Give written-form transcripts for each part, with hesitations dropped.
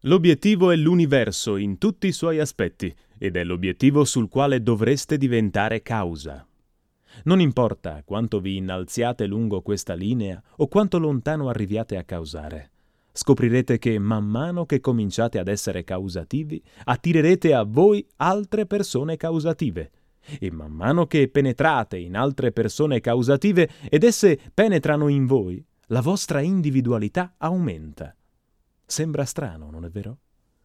L'obiettivo è l'universo in tutti i suoi aspetti ed è l'obiettivo sul quale dovreste diventare causa. Non importa quanto vi innalziate lungo questa linea o quanto lontano arriviate a causare. Scoprirete che man mano che cominciate ad essere causativi, attirerete a voi altre persone causative. E man mano che penetrate in altre persone causative ed esse penetrano in voi, la vostra individualità aumenta. Sembra strano, non è vero?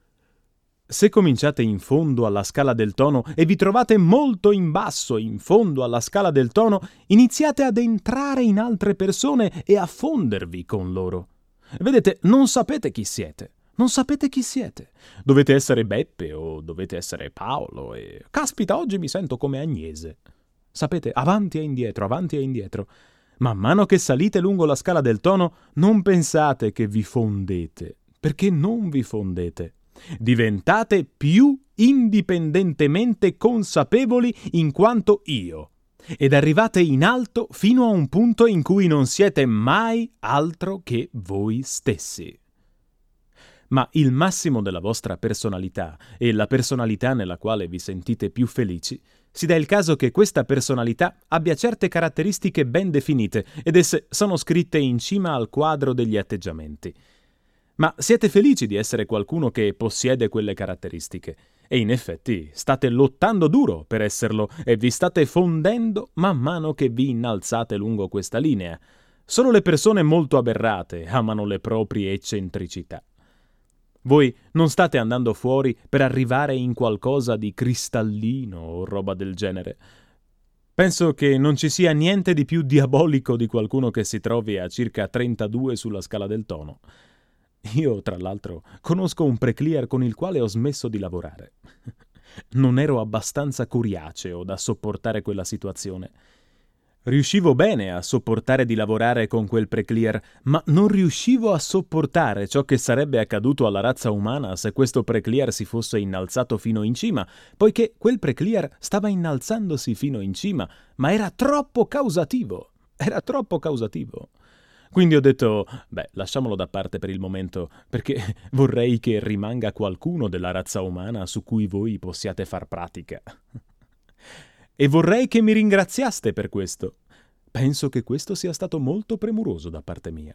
Se cominciate in fondo alla scala del tono e vi trovate molto in basso in fondo alla scala del tono, iniziate ad entrare in altre persone e a fondervi con loro. Vedete, non sapete chi siete. Non sapete chi siete. Dovete essere Beppe o dovete essere Paolo e... Caspita, oggi mi sento come Agnese. Sapete, avanti e indietro, avanti e indietro. Man mano che salite lungo la scala del tono, non pensate che vi fondete, perché non vi fondete. Diventate più indipendentemente consapevoli in quanto io ed arrivate in alto fino a un punto in cui non siete mai altro che voi stessi. Ma il massimo della vostra personalità e la personalità nella quale vi sentite più felici, si dà il caso che questa personalità abbia certe caratteristiche ben definite ed esse sono scritte in cima al quadro degli atteggiamenti. Ma siete felici di essere qualcuno che possiede quelle caratteristiche e in effetti state lottando duro per esserlo e vi state fondendo man mano che vi innalzate lungo questa linea. Solo le persone molto aberrate amano le proprie eccentricità. Voi non state andando fuori per arrivare in qualcosa di cristallino o roba del genere. Penso che non ci sia niente di più diabolico di qualcuno che si trovi a circa 32 sulla scala del tono. Io, tra l'altro, conosco un preclear con il quale ho smesso di lavorare. Non ero abbastanza coriaceo da sopportare quella situazione. Riuscivo bene a sopportare di lavorare con quel preclear, ma non riuscivo a sopportare ciò che sarebbe accaduto alla razza umana se questo preclear si fosse innalzato fino in cima, poiché quel preclear stava innalzandosi fino in cima, ma era troppo causativo. Era troppo causativo. Quindi ho detto, lasciamolo da parte per il momento, perché vorrei che rimanga qualcuno della razza umana su cui voi possiate far pratica. E vorrei che mi ringraziaste per questo. Penso che questo sia stato molto premuroso da parte mia.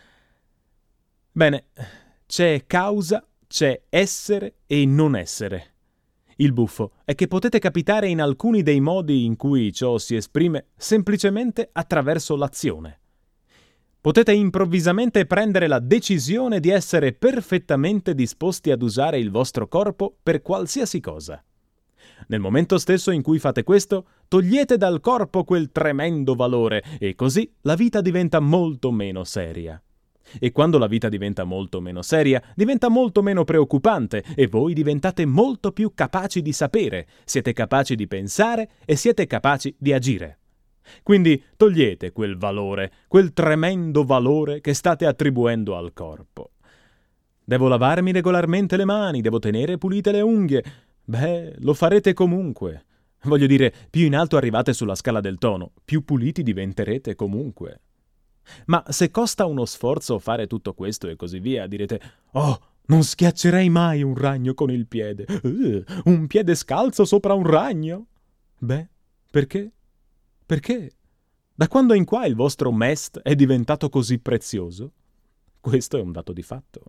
Bene, c'è causa, c'è essere e non essere. Il buffo è che potete capitare in alcuni dei modi in cui ciò si esprime semplicemente attraverso l'azione. Potete improvvisamente prendere la decisione di essere perfettamente disposti ad usare il vostro corpo per qualsiasi cosa. Nel momento stesso in cui fate questo, togliete dal corpo quel tremendo valore e così la vita diventa molto meno seria. E quando la vita diventa molto meno seria, diventa molto meno preoccupante e voi diventate molto più capaci di sapere, siete capaci di pensare e siete capaci di agire. Quindi togliete quel valore, quel tremendo valore che state attribuendo al corpo. Devo lavarmi regolarmente le mani, devo tenere pulite le unghie. Lo farete comunque. Voglio dire, più in alto arrivate sulla scala del tono, più puliti diventerete comunque. Ma se costa uno sforzo fare tutto questo e così via, direte, oh, non schiaccerei mai un ragno con il piede. Un piede scalzo sopra un ragno? Perché? Perché? Da quando in qua il vostro mest è diventato così prezioso? Questo è un dato di fatto.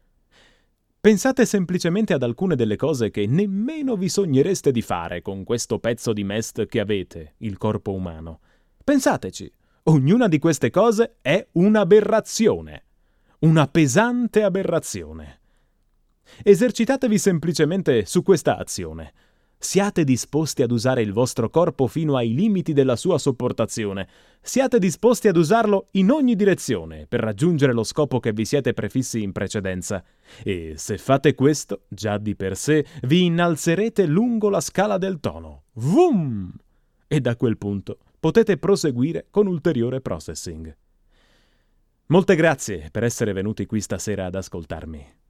Pensate semplicemente ad alcune delle cose che nemmeno vi sognereste di fare con questo pezzo di mest che avete, il corpo umano. Pensateci, ognuna di queste cose è un'aberrazione, una pesante aberrazione. Esercitatevi semplicemente su questa azione. Siate disposti ad usare il vostro corpo fino ai limiti della sua sopportazione. Siate disposti ad usarlo in ogni direzione per raggiungere lo scopo che vi siete prefissi in precedenza. E se fate questo, già di per sé, vi innalzerete lungo la scala del tono. Vum! E da quel punto potete proseguire con ulteriore processing. Molte grazie per essere venuti qui stasera ad ascoltarmi.